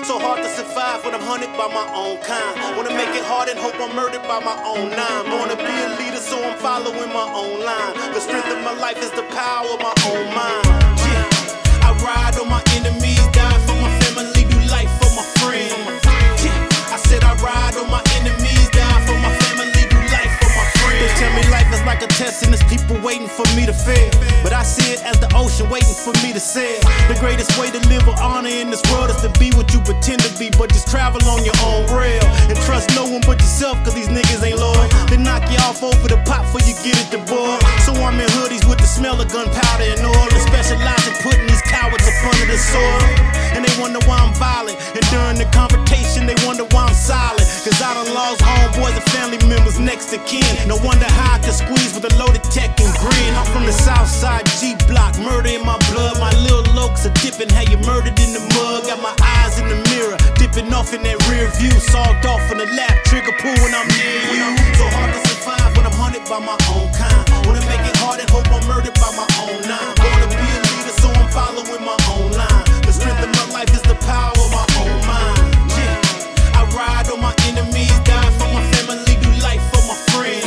So hard to survive when I'm hunted by my own kind. Wanna make it hard and hope I'm murdered by my own nine. Born to be a leader, so I'm following my own line. The strength of my life is the power of my own mind. Yeah, I ride on my enemies, die for my family, do life for my friends. Yeah, I said I ride on my enemies, die for my family, do life for my friends. They tell me life is like a test and there's people waiting for me to fail, but I see it as the ocean waiting for me to sail. The greatest way to live with honor in this world is to be what you pretend to be, but just travel on your own rail and trust no one but yourself, cause these niggas ain't loyal. They knock you off over the pot before you get it to boil. So I'm in hoodies with the smell of gunpowder and oil, and specialize in putting these cowards up under the soil. And they wonder why I'm violent, and during the confrontation they wonder why I'm silent, cause I done lost homeboys and family members next to kin. No wonder how I can squeeze with a loaded tech and grin. I'm from the south side G block, murder in my blood. My little lokes are dipping, how you murdered in the mud. Got my eyes in the mirror, dipping off in that rear view. Sawed off in the lap, trigger pull when I'm near you. So hard to survive when I'm hunted by my own kind. Wanna make it hard and hope I'm murdered by my own nine. Wanna be a leader, so I'm following my own line. The strength of my life is the power of my own mind. Yeah, I ride on my enemies, die for my family, do life for my friends.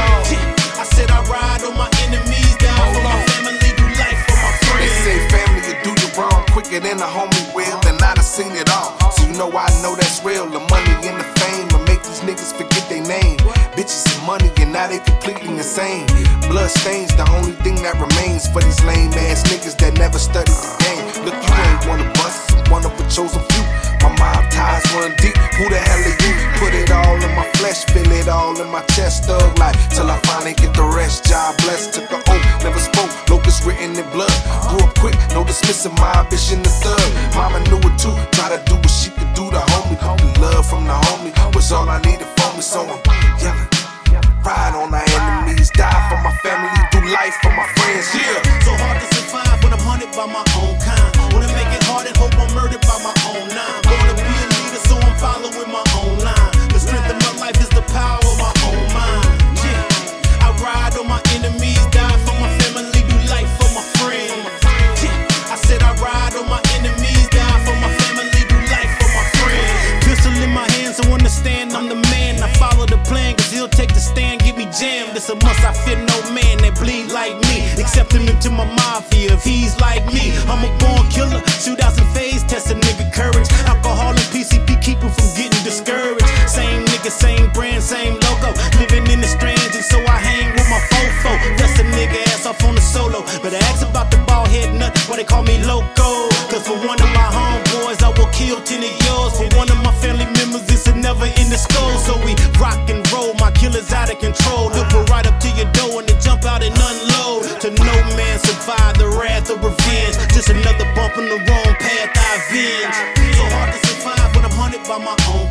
Yeah, I said I ride on my enemies, die for my family, do life for my friends. They say family will do you wrong quicker than a homie will, and I done seen it all. So you know I know that's real. The money and the fame will make these niggas forget their name. Bitches and money and now they completely insane. Blood stains the only thing that remains for these lame ass niggas that never studied the game. Look, you ain't one of us, one of a chosen few. My mob ties run deep, who the hell are you? Put it all in my flesh, feel it all in my chest, thug life, till I finally get the rest. God bless, took the oath, never spoke, locust written in blood. Grew up quick, no dismissing my ambition to thug. Mama knew it too, try to do what she could do to homie. The love from the homie was all I needed for me, so I'm yelling. Ride on our enemies, die for my family, do life for my friends, yeah. So hard to survive when I'm hunted by my own kind. Wanna make it hard and hope I'm murdered by my own nine. Wanna be a leader, so I'm following my own line. The strength of my life is the power of my own mind. Yeah, I ride on my enemies, die for my family, do life for my friends. Yeah, I said I ride on my enemies, die for my family, do life for my friends. Pistol in my hand, so understand I'm the man. I follow the plan, cause he'll take the stand, get me jammed. It's a must, I fear no man that bleed like me. Accept him into my mafia if he's like me. I'm a born killer, shootouts and phase, test a nigga courage. Alcohol and PCP keep him from getting discouraged. Same nigga, same brand, same logo. Living in the strange, and so I hang with my fofo. Dust a nigga ass off on the solo. But I ask about the bald head nut, why they call me loco. Cause for one of my homeboys, I will kill 10 of yours. For one of my family members, it's a never in the skull. So we rock and roll, my killer's out of control. They'll put right up to your door and they jump out and unload. To no man survive the wrath of revenge. Just another bump in the wrong path I avenge. So hard to survive when I'm hunted by my own